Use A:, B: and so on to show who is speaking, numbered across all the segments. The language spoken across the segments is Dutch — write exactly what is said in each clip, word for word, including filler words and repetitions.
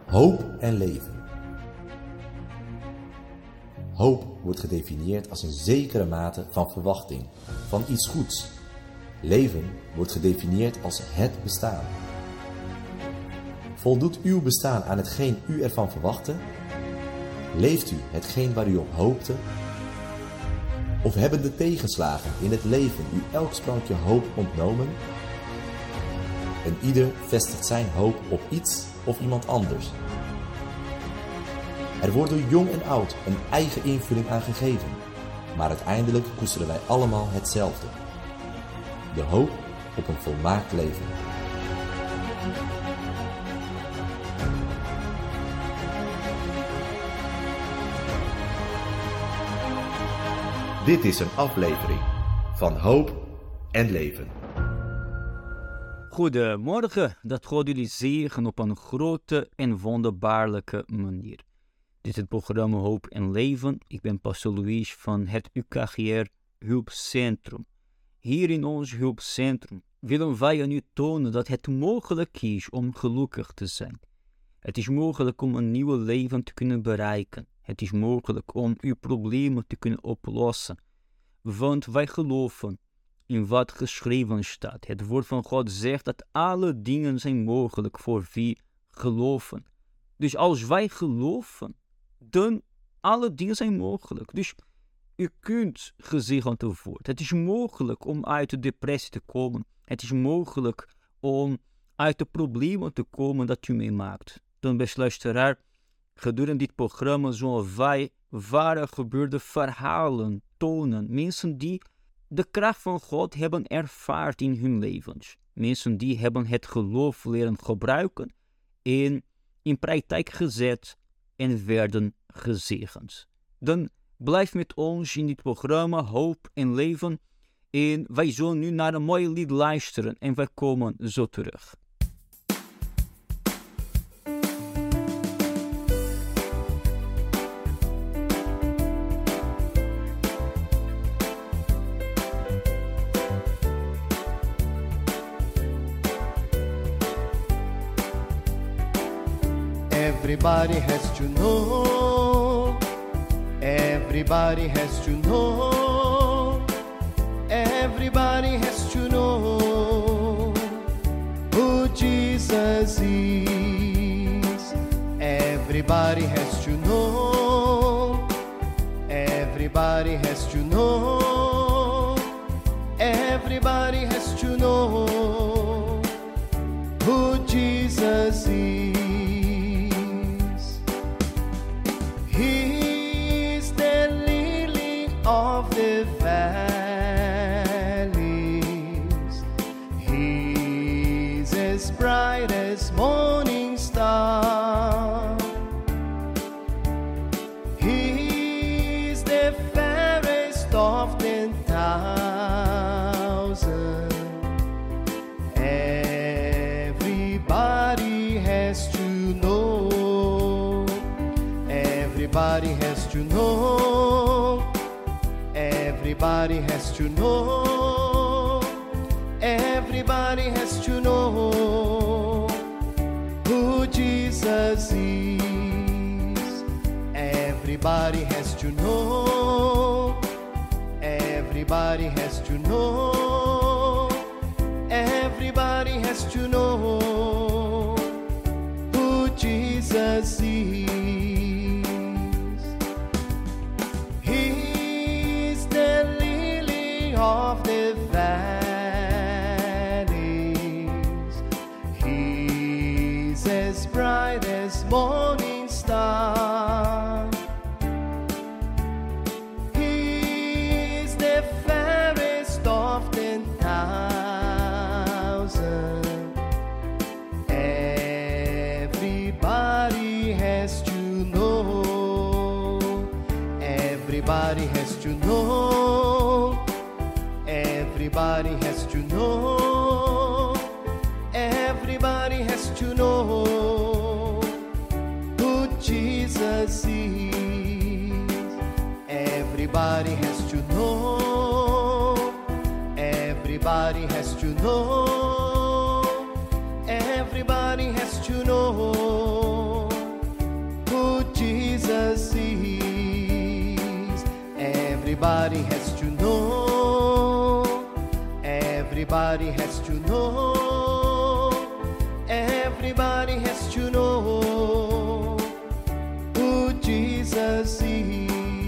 A: Hoop en leven. Hoop wordt gedefinieerd als een zekere mate van verwachting, van iets goeds. Leven wordt gedefinieerd als het bestaan. Voldoet uw bestaan aan hetgeen u ervan verwachtte? Leeft u hetgeen waar u op hoopte? Of hebben de tegenslagen in het leven u elk sprankje hoop ontnomen? En ieder vestigt zijn hoop op iets of iemand anders. Er wordt door jong en oud een eigen invulling aan gegeven, maar uiteindelijk koesteren wij allemaal hetzelfde. De hoop op een volmaakt leven. Dit is een aflevering van Hoop en Leven.
B: Goedemorgen, dat God jullie zegen op een grote en wonderbaarlijke manier. Dit is het programma Hoop en Leven. Ik ben Pastor Luis van het U K G R Hulpcentrum. Hier in ons hulpcentrum willen wij aan u tonen dat het mogelijk is om gelukkig te zijn. Het is mogelijk om een nieuw leven te kunnen bereiken. Het is mogelijk om uw problemen te kunnen oplossen. Want wij geloven in wat geschreven staat. Het woord van God zegt dat alle dingen zijn mogelijk voor wie geloven. Dus als wij geloven, dan alle dingen zijn mogelijk. Dus u kunt gezegend worden. Het is mogelijk om uit de depressie te komen. Het is mogelijk om uit de problemen te komen dat u meemaakt. Dan, beste luisteraar, gedurende dit programma zullen wij ware gebeurde verhalen tonen. Mensen die de kracht van God hebben ervaard in hun levens. Mensen die hebben het geloof leren gebruiken en in praktijk gezet en werden gezegend. Dan blijf met ons in dit programma Hoop en Leven. En wij zullen nu naar een mooi lied luisteren en wij komen zo terug.
C: Everybody has to know, everybody has to know, everybody has to know who Jesus is. Everybody has to know, everybody has to know, everybody has to know who Jesus is. Of the valleys, He's as bright as morning star. He's the fairest of ten thousand. Everybody has to know. Everybody has to know. Everybody has to know, everybody has to know who Jesus is. Everybody has to know, everybody has to know, everybody has to know who Jesus is. Of the valleys, He's as bright as morning star. He's the fairest of ten thousand. Everybody has to know. Everybody has to know. Everybody has to know, everybody has to know who Jesus is. Everybody has to know, everybody has to know, everybody has to know Everybody has to know, everybody has to know who Jesus is.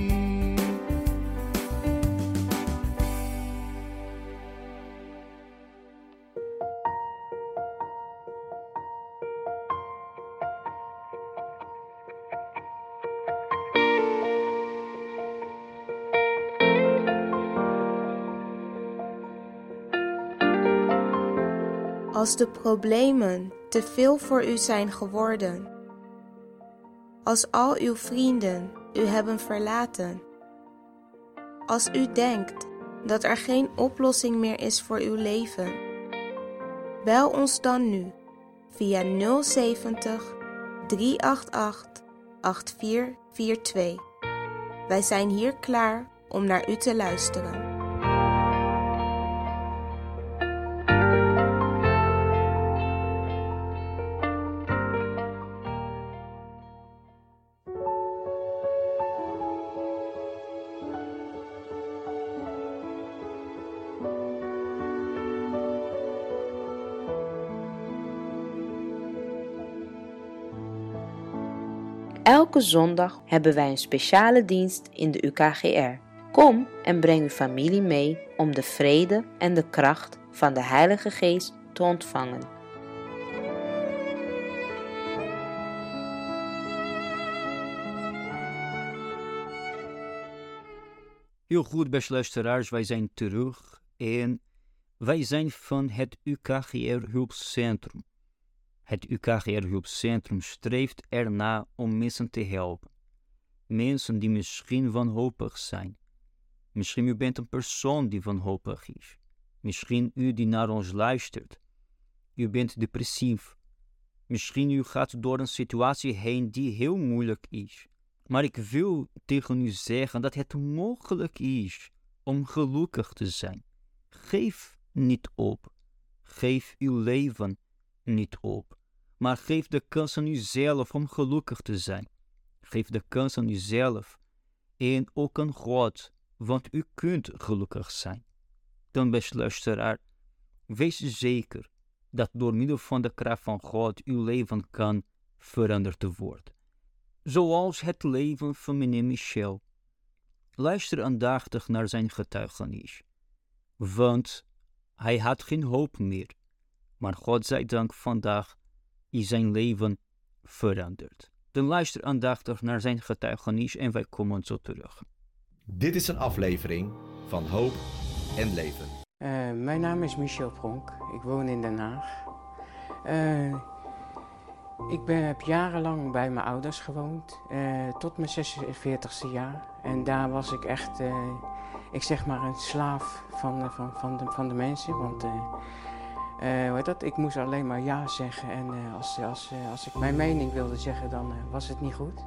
D: Als de problemen te veel voor u zijn geworden, als al uw vrienden u hebben verlaten, als u denkt dat er geen oplossing meer is voor uw leven, bel ons dan nu via nul zeventig, drie acht acht, acht vier vier twee. Wij zijn hier klaar om naar u te luisteren.
E: Elke zondag hebben wij een speciale dienst in de U K G R. Kom en breng uw familie mee om de vrede en de kracht van de Heilige Geest te ontvangen.
B: Heel goed, beste luisteraars, wij zijn terug en wij zijn van het U K G R Hulpcentrum. Het U K G R Hulpcentrum streeft erna om mensen te helpen. Mensen die misschien wanhopig zijn. Misschien u bent een persoon die wanhopig is. Misschien u die naar ons luistert. U bent depressief. Misschien u gaat door een situatie heen die heel moeilijk is. Maar ik wil tegen u zeggen dat het mogelijk is om gelukkig te zijn. Geef niet op. Geef uw leven niet op. Maar geef de kans aan uzelf om gelukkig te zijn. Geef de kans aan uzelf en ook aan God, want u kunt gelukkig zijn. Dan, beste luisteraar, wees zeker dat door middel van de kracht van God uw leven kan veranderd worden. Zoals het leven van meneer Michel. Luister aandachtig naar zijn getuigenis, want hij had geen hoop meer. Maar God zij dank vandaag is zijn leven veranderd. Dan luister aandachtig naar zijn getuigenis en wij komen zo terug.
A: Dit is een aflevering van Hoop en Leven.
F: Uh, mijn naam is Michel Pronk. Ik woon in Den Haag. Uh, ik ben, heb jarenlang bij mijn ouders gewoond, uh, tot mijn zesenveertigste jaar. En daar was ik echt, uh, ik zeg maar, een slaaf van, van, van, de, van de mensen. Want uh, uh, hoe heet dat? Ik moest alleen maar ja zeggen. En uh, als, als, uh, als ik mijn mening wilde zeggen, dan uh, was het niet goed.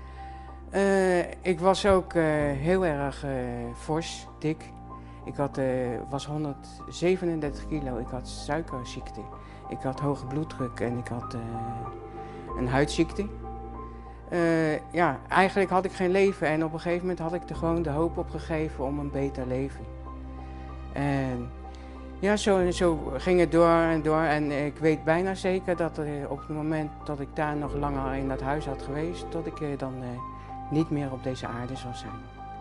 F: Uh, ik was ook uh, heel erg uh, fors, dik. Ik had, uh, was honderdzevenendertig kilo, ik had suikerziekte, ik had hoge bloeddruk en ik had uh, een huidziekte. Uh, ja, eigenlijk had ik geen leven en op een gegeven moment had ik er gewoon de hoop opgegeven om een beter leven. En ja, zo, zo ging het door en door en ik weet bijna zeker dat uh, op het moment dat ik daar nog langer in dat huis had geweest, dat ik uh, dan uh, niet meer op deze aarde zou zijn.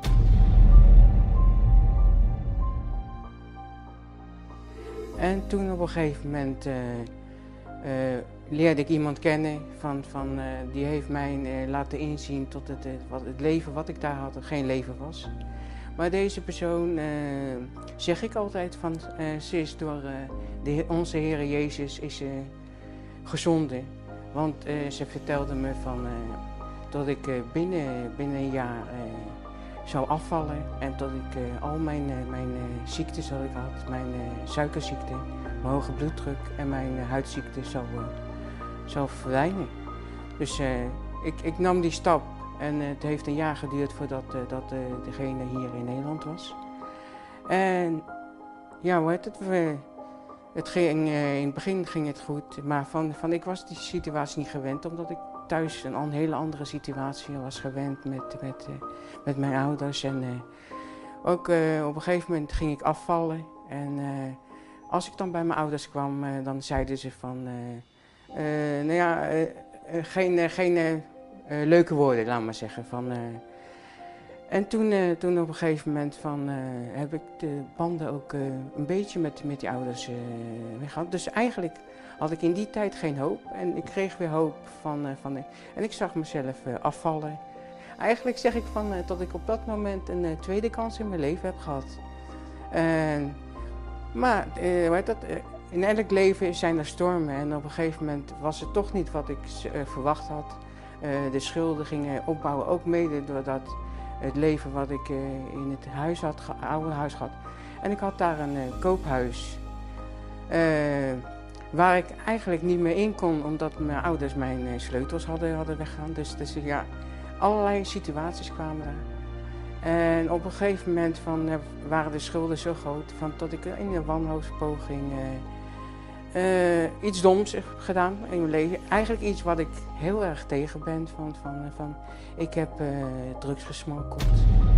F: En toen op een gegeven moment uh, uh, leerde ik iemand kennen van, van, uh, die heeft mij uh, laten inzien tot het, uh, wat, het leven wat ik daar had geen leven was. Maar deze persoon, uh, zeg ik altijd, van, uh, ze is door uh, de, onze Heer Jezus is, uh, gezonden. Want uh, ze vertelde me van, uh, dat ik uh, binnen, binnen een jaar uh, zou afvallen en dat ik uh, al mijn, uh, mijn uh, ziektes dat ik had, mijn uh, suikerziekte, mijn hoge bloeddruk en mijn uh, huidziekte zou, uh, zou verdwijnen. Dus uh, ik, ik nam die stap en uh, het heeft een jaar geduurd voordat uh, dat, uh, degene hier in Nederland was. En ja, hoe heet het? We, het ging, uh, in het begin ging het goed, maar van, van, ik was die situatie niet gewend omdat ik thuis een, een hele andere situatie was gewend met, met, uh, met mijn ouders. En uh, ook uh, op een gegeven moment ging ik afvallen. En uh, als ik dan bij mijn ouders kwam, uh, dan zeiden ze van, uh, uh, nou ja, uh, uh, geen, uh, geen uh, uh, leuke woorden, laat maar zeggen. Van, uh, en toen, uh, toen op een gegeven moment van, uh, heb ik de banden ook uh, een beetje met, met die ouders uh, weggehad. Dus eigenlijk had ik in die tijd geen hoop en ik kreeg weer hoop van, uh, van uh, en ik zag mezelf uh, afvallen. Eigenlijk zeg ik van, uh, dat ik op dat moment een uh, tweede kans in mijn leven heb gehad. Uh, maar uh, weet dat, uh, in elk leven zijn er stormen en op een gegeven moment was het toch niet wat ik uh, verwacht had. Uh, de schulden gingen opbouwen, ook mede doordat het leven wat ik uh, in het huis had, oude huis had. En ik had daar een uh, koophuis. Uh, waar ik eigenlijk niet meer in kon, omdat mijn ouders mijn uh, sleutels hadden, hadden weggegaan. Dus, dus ja, allerlei situaties kwamen daar. En op een gegeven moment van, uh, waren de schulden zo groot, van, dat ik in een wanhoopspoging uh, uh, iets doms heb gedaan in mijn leven. Eigenlijk iets wat ik heel erg tegen ben. Van, van, van, ik heb uh, drugs gesmokkeld.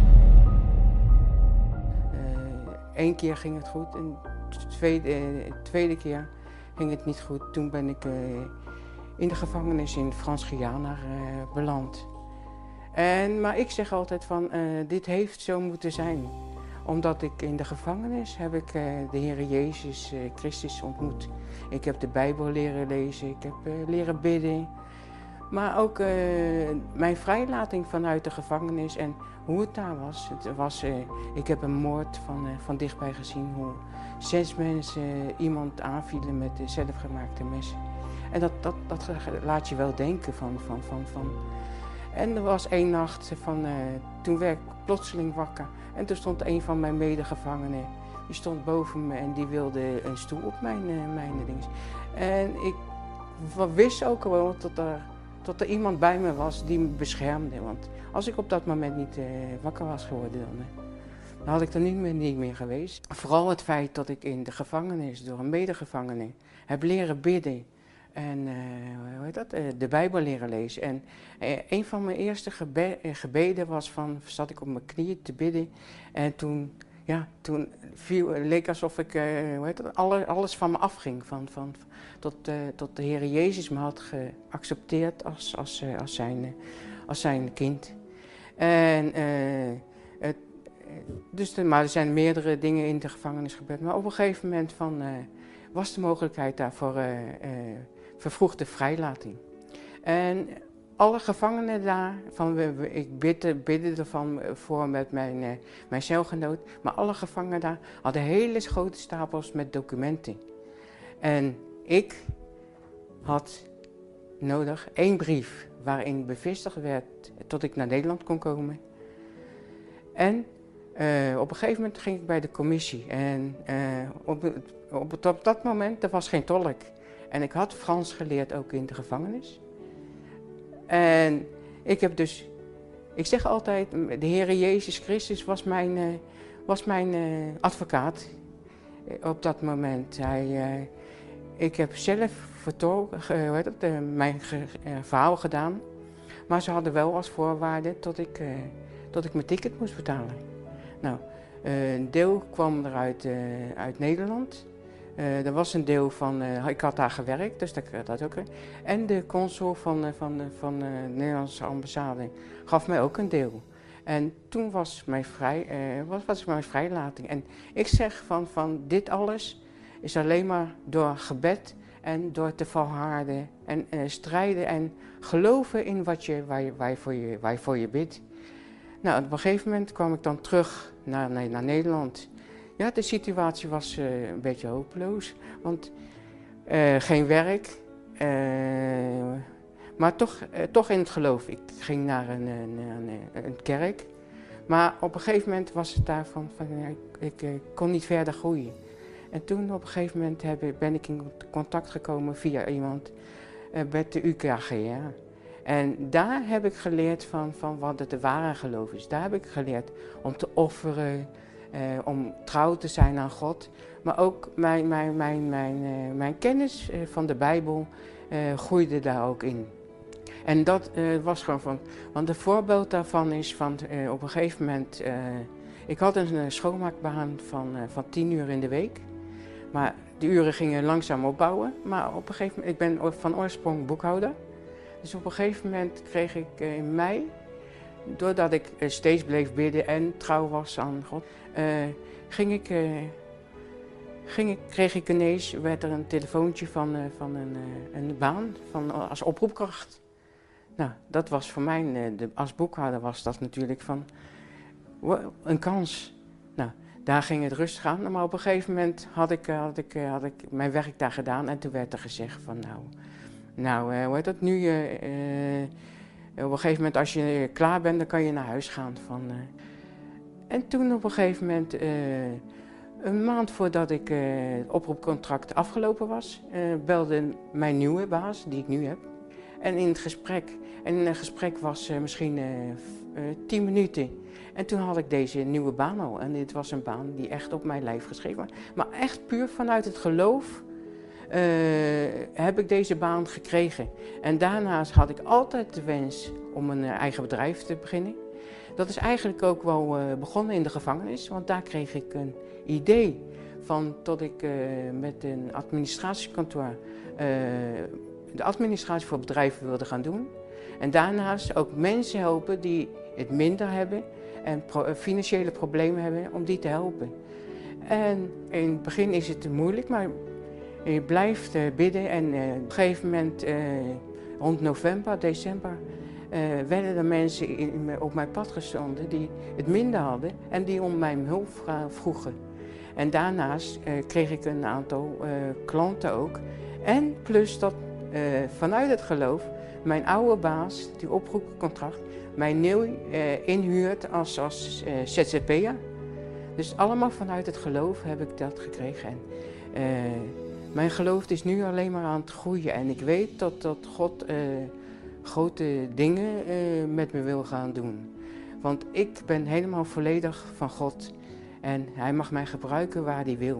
F: Eén uh, keer ging het goed en de tweede, uh, tweede keer ging het niet goed. Toen ben ik uh, in de gevangenis in Frans-Guyana uh, beland. En, maar ik zeg altijd van, uh, dit heeft zo moeten zijn. Omdat ik in de gevangenis heb ik uh, de Heer Jezus uh, Christus ontmoet. Ik heb de Bijbel leren lezen, ik heb uh, leren bidden. Maar ook uh, mijn vrijlating vanuit de gevangenis en hoe het daar was. Het was uh, ik heb een moord van, uh, van dichtbij gezien, hoe zes mensen uh, iemand aanvielen met uh, zelfgemaakte messen. En dat, dat, dat laat je wel denken van... van, van, van. En er was één nacht, van, uh, toen werd ik plotseling wakker. En toen stond een van mijn medegevangenen, die stond boven me en die wilde een stoel op mijn, uh, mijn ding. En ik wist ook gewoon dat er, dat er iemand bij me was die me beschermde. Want als ik op dat moment niet uh, wakker was geworden, dan, uh, dan had ik er niet meer, niet meer geweest. Vooral het feit dat ik in de gevangenis door een medegevangene heb leren bidden. En uh, hoe heet dat? Uh, de Bijbel leren lezen. En uh, een van mijn eerste gebe uh, gebeden was van, zat ik op mijn knieën te bidden. En toen, ja, toen viel, uh, leek alsof ik, uh, hoe heet dat? Alle, alles van me afging. Van, van, tot, uh, tot de Heer Jezus me had geaccepteerd als, als, uh, als, zijn, uh, als zijn kind. En, uh, het, dus de, maar er zijn meerdere dingen in de gevangenis gebeurd. Maar op een gegeven moment van, uh, was de mogelijkheid daarvoor... Uh, uh, vervroegde vrijlating. En alle gevangenen daar, van, ik bidde, bidde ervan voor met mijn, uh, mijn celgenoot, maar alle gevangenen daar hadden hele grote stapels met documenten. En ik had nodig één brief waarin bevestigd werd tot ik naar Nederland kon komen. En uh, op een gegeven moment ging ik bij de commissie en uh, op, op, op dat moment, er was geen tolk. En ik had Frans geleerd ook in de gevangenis. En ik heb dus, ik zeg altijd, de Heer Jezus Christus was mijn, uh, was mijn uh, advocaat op dat moment. Hij, uh, ik heb zelf vertolken, uh, hoe heet het, uh, mijn ge, uh, verhaal gedaan. Maar ze hadden wel als voorwaarde dat ik, uh, dat ik mijn ticket moest betalen. Nou, uh, een deel kwam er uit, uh, uit Nederland. Uh, er was een deel van, uh, ik had daar gewerkt, dus dat, dat ook. En de consul van, uh, van, uh, van uh, de Nederlandse ambassade gaf mij ook een deel. En toen was mijn, vrij, uh, was, was mijn vrijlating. En ik zeg van, van dit alles is alleen maar door gebed en door te volharden en uh, strijden en geloven in wat je, waar, je, waar, je voor je, waar je voor je bidt. Nou, op een gegeven moment kwam ik dan terug naar, naar, naar Nederland. Ja, de situatie was uh, een beetje hopeloos, want uh, geen werk, uh, maar toch, uh, toch in het geloof. Ik ging naar een, een, een, een kerk, maar op een gegeven moment was het daarvan, van, ja, ik, ik uh, kon niet verder groeien. En toen op een gegeven moment heb, ben ik in contact gekomen via iemand uh, met de U K G R. En daar heb ik geleerd van, van wat het ware geloof is. Daar heb ik geleerd om te offeren. Uh, om trouw te zijn aan God, maar ook mijn, mijn, mijn, mijn, uh, mijn kennis uh, van de Bijbel uh, groeide daar ook in. En dat uh, was gewoon van, want het voorbeeld daarvan is van uh, op een gegeven moment, uh, ik had een uh, schoonmaakbaan van, uh, van tien uur in de week, Maar de uren gingen langzaam opbouwen. Maar op een gegeven moment, ik ben van oorsprong boekhouder. Dus op een gegeven moment kreeg ik in mei, doordat ik steeds bleef bidden en trouw was aan God, uh, ging ik, uh, ging ik, kreeg ik ineens, werd er een telefoontje van, uh, van een, uh, een baan van, als oproepkracht. Nou, dat was voor mij, uh, de, als boekhouder was dat natuurlijk van een kans. Nou, daar ging het rustig aan, maar op een gegeven moment had ik, uh, had ik, uh, had ik mijn werk daar gedaan en toen werd er gezegd van nou, nou uh, hoe heet dat nu, uh, uh, op een gegeven moment als je klaar bent dan kan je naar huis gaan. Van, uh. En toen op een gegeven moment, uh, een maand voordat ik uh, het oproepcontract afgelopen was, uh, belde mijn nieuwe baas die ik nu heb. En in het gesprek, en het gesprek was uh, misschien uh, uh, tien minuten. En toen had ik deze nieuwe baan al. En dit was een baan die echt op mijn lijf geschreven was. Maar echt puur vanuit het geloof uh, heb ik deze baan gekregen. En daarnaast had ik altijd de wens om een uh, eigen bedrijf te beginnen. Dat is eigenlijk ook wel uh, begonnen in de gevangenis. Want daar kreeg ik een idee van tot ik uh, met een administratiekantoor uh, de administratie voor bedrijven wilde gaan doen. En daarnaast ook mensen helpen die het minder hebben en pro- financiële problemen hebben, om die te helpen. En in het begin is het moeilijk, maar je blijft uh, bidden en uh, op een gegeven moment, uh, rond november, december, uh, werden er mensen in, op mijn pad gestonden die het minder hadden en die om mijn hulp vroegen. En daarnaast uh, kreeg ik een aantal uh, klanten ook. En plus dat uh, vanuit het geloof mijn oude baas, die oproepcontract, mij nieuw uh, inhuurt als, als uh, Z Z P'er. Dus allemaal vanuit het geloof heb ik dat gekregen. En, uh, mijn geloof is nu alleen maar aan het groeien. En ik weet dat, dat God uh, grote dingen uh, met me wil gaan doen. Want ik ben helemaal volledig van God. En hij mag mij gebruiken waar hij wil.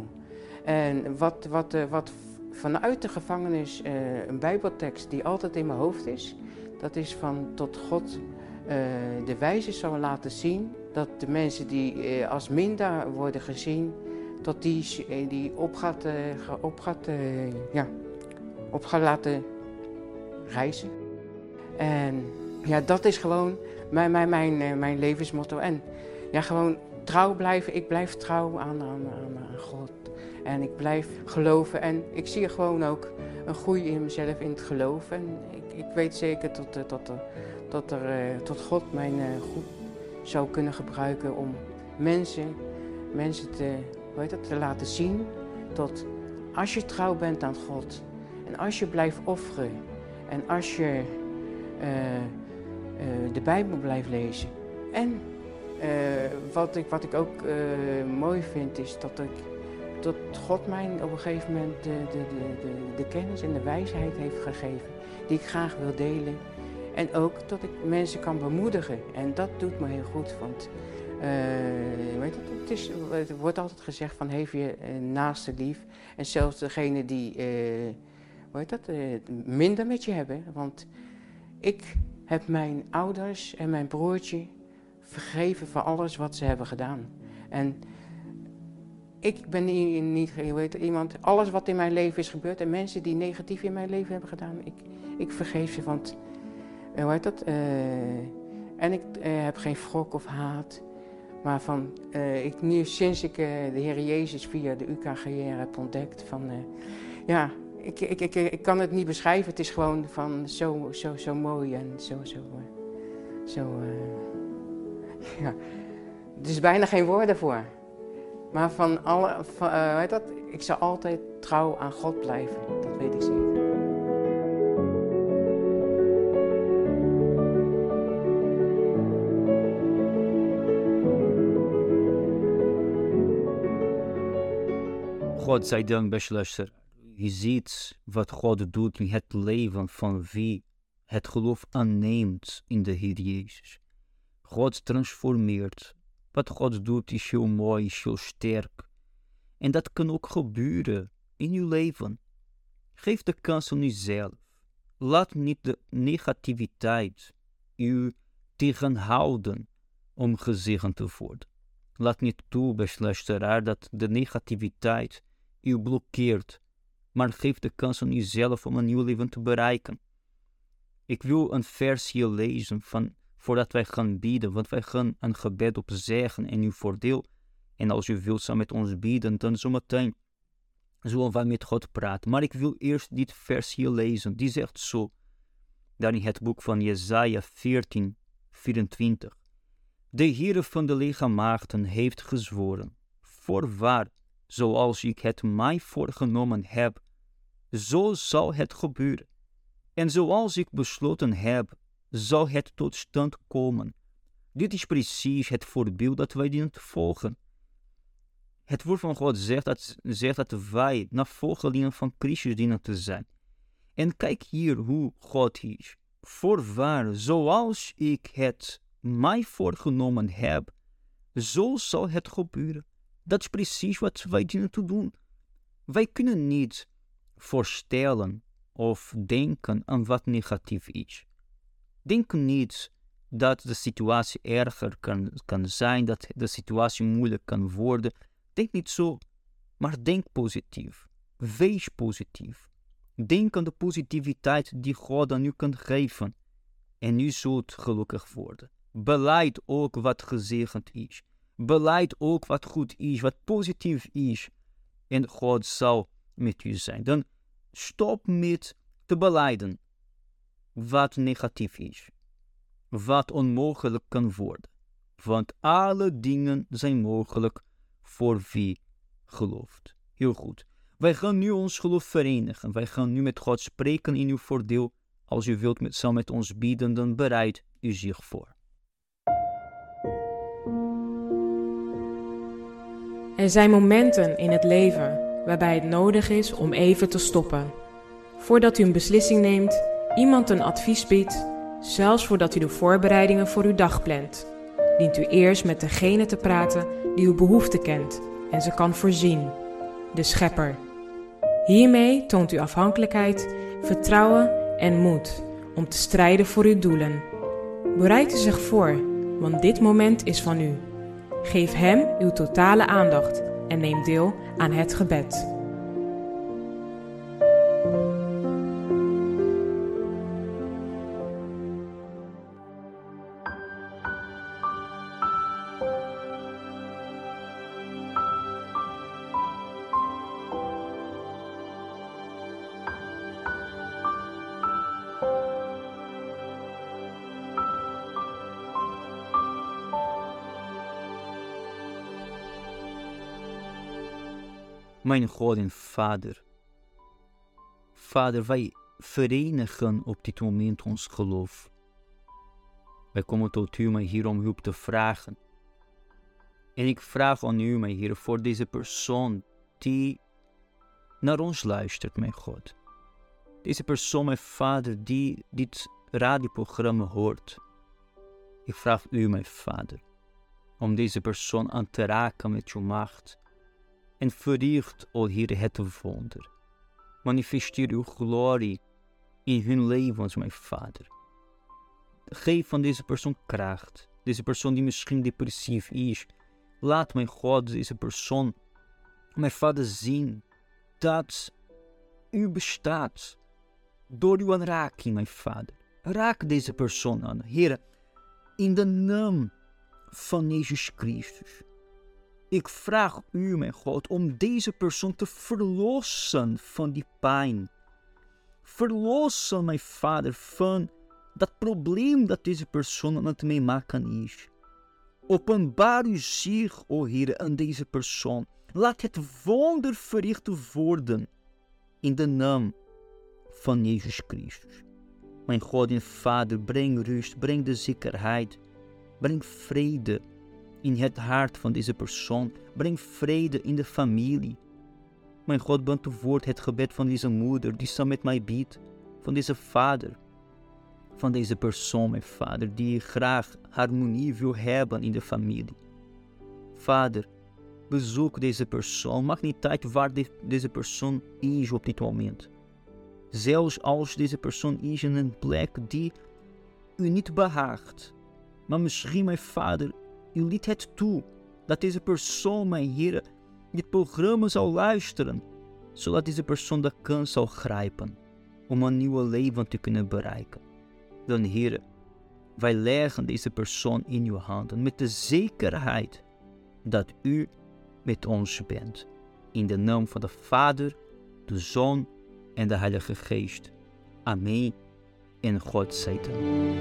F: En wat, wat, uh, wat vanuit de gevangenis, uh, een bijbeltekst die altijd in mijn hoofd is, dat is van tot God uh, de wijze zal laten zien, dat de mensen die uh, als minder worden gezien, dat die, uh, die op gaat, uh, op gaat, uh, ja, op gaat laten reizen. En ja, dat is gewoon mijn, mijn, mijn, uh, mijn levensmotto. En ja, gewoon trouw blijven. Ik blijf trouw aan, aan, aan, aan God. En ik blijf geloven en ik zie gewoon ook een groei in mezelf, in het geloof. En ik, ik weet zeker dat, dat, dat, dat, er, dat God mij goed zou kunnen gebruiken om mensen, mensen te, hoe heet dat, te laten zien dat als je trouw bent aan God en als je blijft offeren en als je uh, uh, de Bijbel blijft lezen. En uh, wat, ik, wat ik ook uh, mooi vind is dat ik dat God mij op een gegeven moment de, de, de, de, de kennis en de wijsheid heeft gegeven die ik graag wil delen. En ook dat ik mensen kan bemoedigen. En dat doet me heel goed, want uh, weet het, het, is, het wordt altijd gezegd van heeft je naaste lief. En zelfs degene die uh, hoe heet dat, uh, minder met je hebben. Want ik heb mijn ouders en mijn broertje vergeven voor alles wat ze hebben gedaan. En ik ben niet, niet weet, iemand, alles wat in mijn leven is gebeurd en mensen die negatief in mijn leven hebben gedaan, ik, ik vergeef ze, want, uh, hoe heet dat, uh, en ik uh, heb geen wrok of haat, maar van, uh, ik, nu, sinds ik uh, de Heer Jezus via de U K G R heb ontdekt, van, uh, ja, ik, ik, ik, ik kan het niet beschrijven, het is gewoon van zo, zo, zo mooi en zo, zo, uh, zo, uh, ja, er is bijna geen woorden voor. Maar van alle, van, uh, weet dat, ik zal altijd trouw aan God blijven, dat weet ik zeker.
B: God zij dank, beste luisteraar. Je ziet wat God doet in het leven van wie het geloof aanneemt in de Heer Jezus. God transformeert. Wat God doet is heel mooi, is heel sterk. En dat kan ook gebeuren in uw leven. Geef de kans aan uzelf. Laat niet de negativiteit u tegenhouden om gezegend te worden. Laat niet toe, beste luisteraar, dat de negativiteit u blokkeert, maar geef de kans aan uzelf om een nieuw leven te bereiken. Ik wil een vers hier lezen van, voordat wij gaan bidden, want wij gaan een gebed op zegen en uw voordeel. En als u wilt samen met ons bidden, dan zometeen zullen wij met God praten. Maar ik wil eerst dit vers hier lezen. Die zegt zo, daar in het boek van Jesaja veertien, vierentwintig. De Heere van de legermachten heeft gezworen, voorwaar, zoals ik het mij voorgenomen heb, zo zal het gebeuren. En zoals ik besloten heb, zal het tot stand komen. Dit is precies het voorbeeld dat wij dienen te volgen. Het woord van God zegt dat, zegt dat wij navolgelingen van Christus dienen te zijn. En kijk hier hoe God is. Voorwaar, zoals ik het mij voorgenomen heb, zo zal het gebeuren. Dat is precies wat wij dienen te doen. Wij kunnen niet voorstellen of denken aan wat negatief is. Denk niet dat de situatie erger kan, kan zijn, dat de situatie moeilijk kan worden. Denk niet zo, maar denk positief. Wees positief. Denk aan de positiviteit die God aan u kan geven. En u zult gelukkig worden. Beleid ook wat gezegend is. Beleid ook wat goed is, wat positief is. En God zal met u zijn. Dan stop met te belijden wat negatief is. Wat onmogelijk kan worden. Want alle dingen zijn mogelijk voor wie gelooft. Heel goed. Wij gaan nu ons geloof verenigen. Wij gaan nu met God spreken in uw voordeel. Als u wilt met, samen met ons bidden, dan bereid u zich voor.
G: Er zijn momenten in het leven waarbij het nodig is om even te stoppen. Voordat u een beslissing neemt, iemand een advies biedt, zelfs voordat u de voorbereidingen voor uw dag plant, dient u eerst met degene te praten die uw behoefte kent en ze kan voorzien, de Schepper. Hiermee toont u afhankelijkheid, vertrouwen en moed om te strijden voor uw doelen. Bereid u zich voor, want dit moment is van u. Geef hem uw totale aandacht en neem deel aan het gebed.
B: Mijn God en Vader, Vader, wij verenigen op dit moment ons geloof. Wij komen tot u, mijn Heer, om hulp te vragen. En ik vraag aan u, mijn Heer, voor deze persoon die naar ons luistert, mijn God. Deze persoon, mijn Vader, die dit radioprogramma hoort. Ik vraag u, mijn Vader, om deze persoon aan te raken met uw macht. En verricht, o Heer, het wonder. Manifesteer uw glorie in hun levens, mijn Vader. Geef van deze persoon kracht. Deze persoon die misschien depressief is. Laat, mijn God, deze persoon, mijn Vader, zien dat u bestaat. Door uw aanraking, mijn Vader. Raak deze persoon aan, Heer, in de naam van Jezus Christus. Ik vraag u, mijn God, om deze persoon te verlossen van die pijn. Verlossen, mijn Vader, van dat probleem dat deze persoon aan het meemaken is. Openbaar u zich, o Heer, aan deze persoon. Laat het wonder verricht worden in de naam van Jezus Christus. Mijn God en Vader, breng rust, breng de zekerheid, breng vrede in het hart van deze persoon. Breng vrede in de familie. Mijn God, beantwoord het gebed van deze moeder die samen met mij bidt. Van deze vader. Van deze persoon, mijn Vader, die graag harmonie wil hebben in de familie. Vader, bezoek deze persoon. Maakt niet uit waar de, deze persoon is op dit moment. Zelfs als deze persoon is in een plek die u niet behaagt. Maar misschien, mijn Vader, u liet het toe dat deze persoon, mijn Heer, dit programma zal luisteren. zodat deze persoon de kans zal grijpen om een nieuw leven te kunnen bereiken. Dan Heere, wij leggen deze persoon in uw handen met de zekerheid dat u met ons bent. In de naam van de Vader, de Zoon en de Heilige Geest. Amen en God zij dank.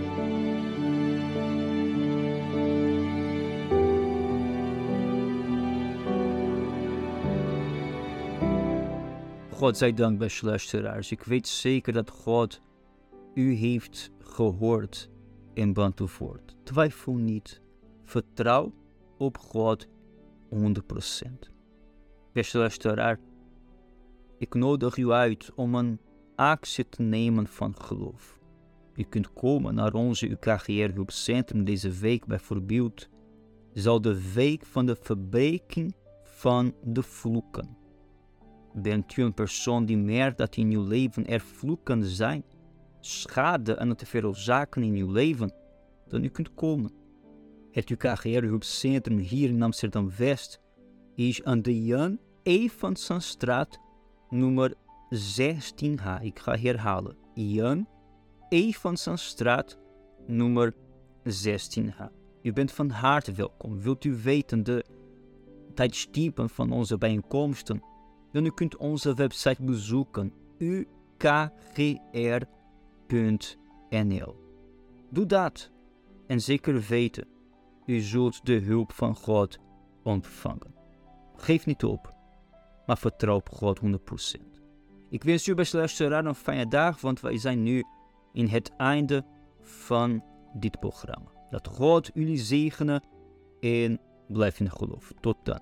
B: God zij dank, beste luisteraars. Ik weet zeker dat God u heeft gehoord en beantwoord. Twijfel niet. Vertrouw op God honderd procent. Beste luisteraar, ik nodig u uit om een actie te nemen van geloof. U kunt komen naar onze U K G R hulpcentrum deze week bijvoorbeeld. Zal de week van de verbreking van de vloeken. Bent u een persoon die merkt dat in uw leven er vloeken zijn, schade en te veroorzaken in uw leven, dan u kunt komen. Het U K G R hulpcentrum hier in Amsterdam-West is aan de Jan Evansenstraat nummer zestien H. Ik ga herhalen. Jan Evansenstraat nummer zestien H. U bent van harte welkom. Wilt u weten de tijdstippen van onze bijeenkomsten? Dan u kunt onze website bezoeken. u k g r punt n l. Doe dat. En zeker weten, u zult de hulp van God ontvangen. Geef niet op, maar vertrouw op God honderd procent. Ik wens u, beste luisteraar, een fijne dag, want wij zijn nu in het einde van dit programma. Dat God jullie zegenen en blijf in geloof. Tot dan.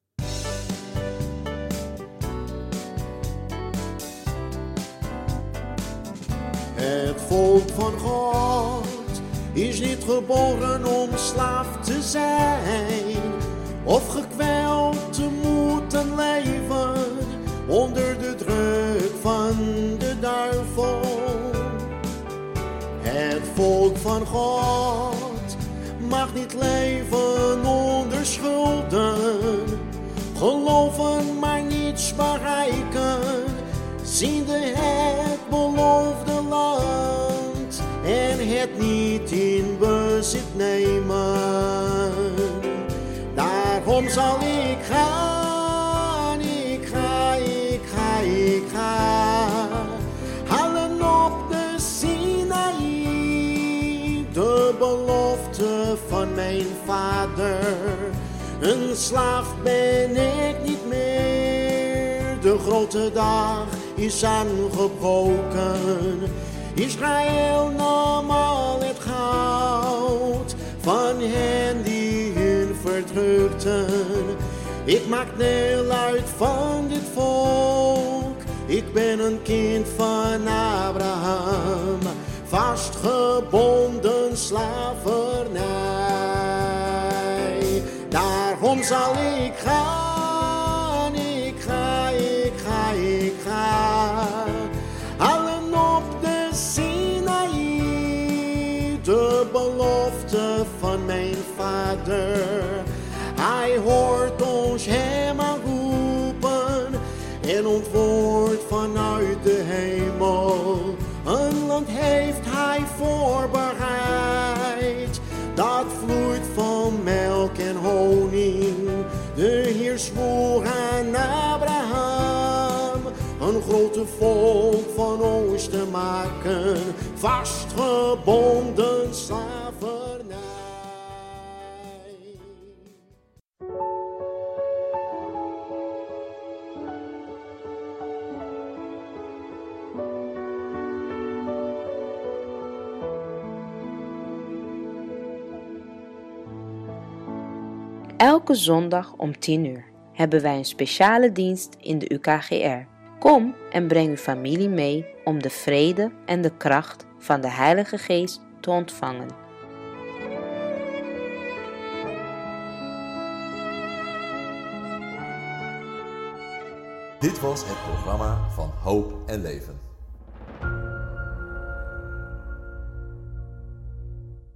C: Het volk van God is niet geboren om slaaf te zijn of gekweld te moeten leven onder de druk van de duivel. Het volk van God mag niet leven onder schulden, geloven maar niets bereiken, ziende het beloofde land en het niet in bezit nemen. Daarom zal ik gaan, ik ga, ik ga, ik ga, halen op de Sinaï, de belofte van mijn vader. Een slaaf ben ik niet meer, de grote dag is aangebroken. Israël nam al het goud van hen die hun verdrukten. Ik maak deel uit van dit volk, ik ben een kind van Abraham, vastgebonden slavernij. Daarom zal ik gaan, ik ga, ik ga, ik ga, allen op de Sinaï, de belofte van mijn vader. Hij hoort ons hem aanroepen en ontwoordt vanuit de hemel. Een land heeft hij voorbereid, dat vloeit van melk en honing. De Heer zwoer aan Abraham een grote volk van ons te maken, vastgebonden slavernij.
E: Elke zondag om tien uur hebben wij een speciale dienst in de U K G R. Kom en breng uw familie mee om de vrede en de kracht van de Heilige Geest te ontvangen.
A: Dit was het programma van Hoop en Leven.